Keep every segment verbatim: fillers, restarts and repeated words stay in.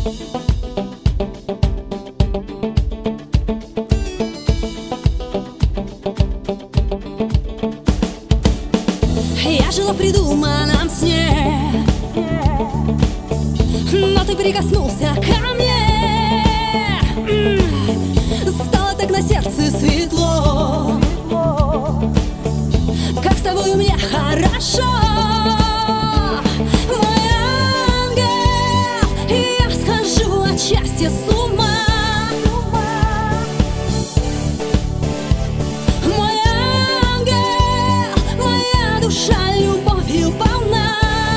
Я жила в придуманном сне, но ты прикоснулся ко мне. Стало так на сердце светло, как с тобой мне хорошо. Мой ангел, я схожу от счастья с ума. Мой ангел, моя душа любовью полна,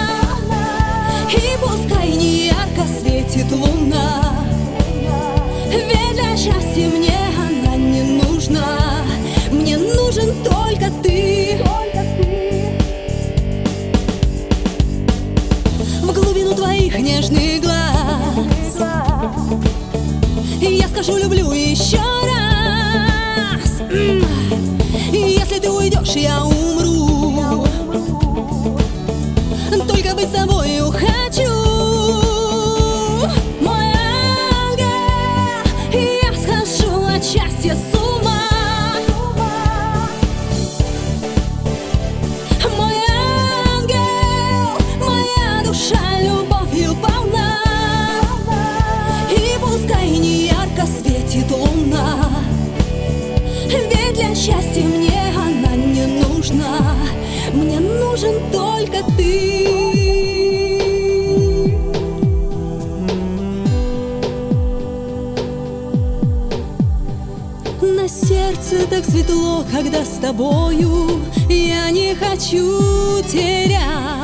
и пускай не ярко светит луна, ведь для счастья мне она не нужна. Мне нужен только ты. В глубину твоих нежных глаз я скажу люблю еще раз. Если ты уйдешь, я умру. Только быть с тобою хочу. Мой ангел, я схожу от счастья с ума. Мой ангел, моя душа любовью полна, и пускай не ярко светит луна, ведь для счастья мне она не нужна. Мне нужен только ты. На сердце так светло, когда с тобою, я не хочу терять.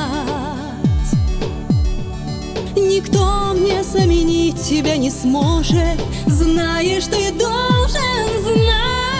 Никто мне заменить тебя не сможет, знаешь, ты должен знать.